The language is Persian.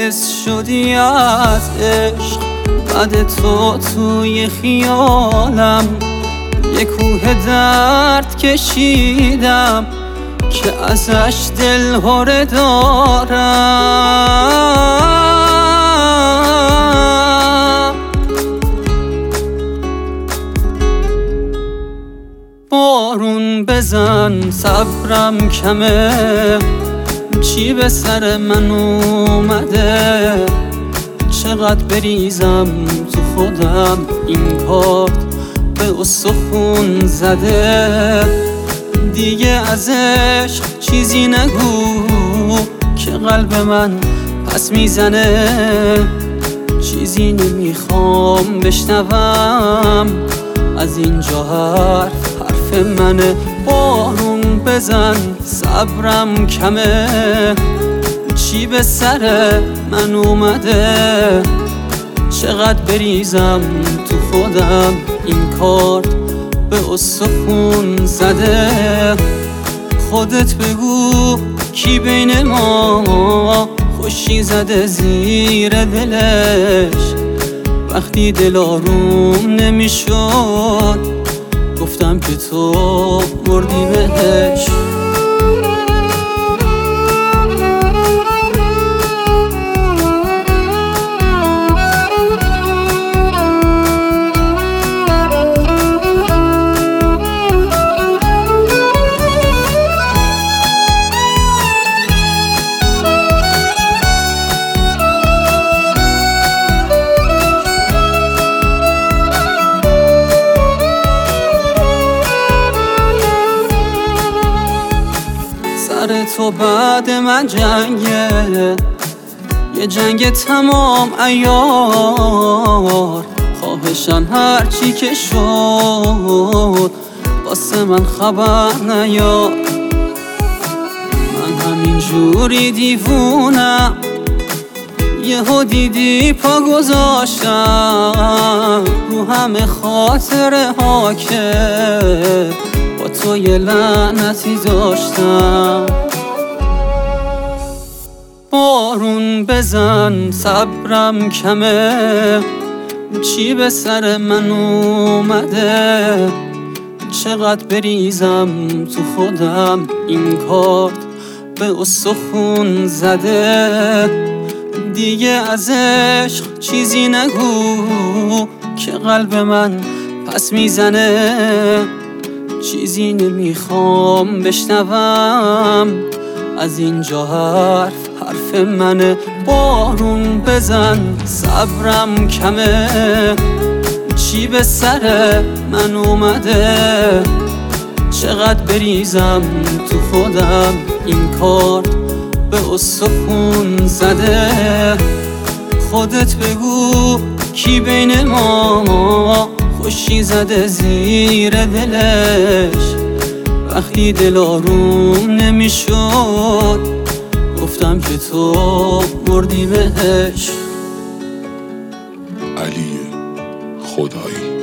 باعث شدی از عشق بعد تو توی خیالم یه کوه درد کشیدم که ازش دلهره دارم. بارون بزن صبرم کمه، چی به سر من اومده، چقدر بریزم تو خودم این کارت به استخون زده. دیگه از عشق چیزی نگو که قلب من پس میزنه، چیزی نمیخوام بشنوم از اینجا حرف منه. بارون بزن صبرم کمه، چی به سر من اومده، چقدر بریزم تو خودم این کارت به استخون زده. خودت بگو کی بین ما خوشی زده زیر دلش، وقتی دل آروم نمیشد گفتم که تو مردی بهش. سر تو بعد من جنگه، یه جنگ تمام عیار، خواهشان هرچی که شد واسه من خبر نیار. من همین جوری دیوونم، یهو دیدی پا گذاشتم رو همه خاطره ها که با تو یه لعنتی داشتم. بارون بزن صبرم کمه، چی به سر من اومده، چقدر بریزم تو خودم این کارت به استخون زده. دیگه از عشق چیزی نگو که قلب من پس میزنه، چیزی نمیخوام بشنوم از اینجا حرف منه. بارون بزن صبرم کمه، چی به سر من اومده، چقدر بریزم تو خودم این کارت به استخون زده. خودت بگو کی بین ما خوشی زده زیر دلش، وقتی دل آروم نمیشد گفتم که تو مردی بهش. علی خدایی.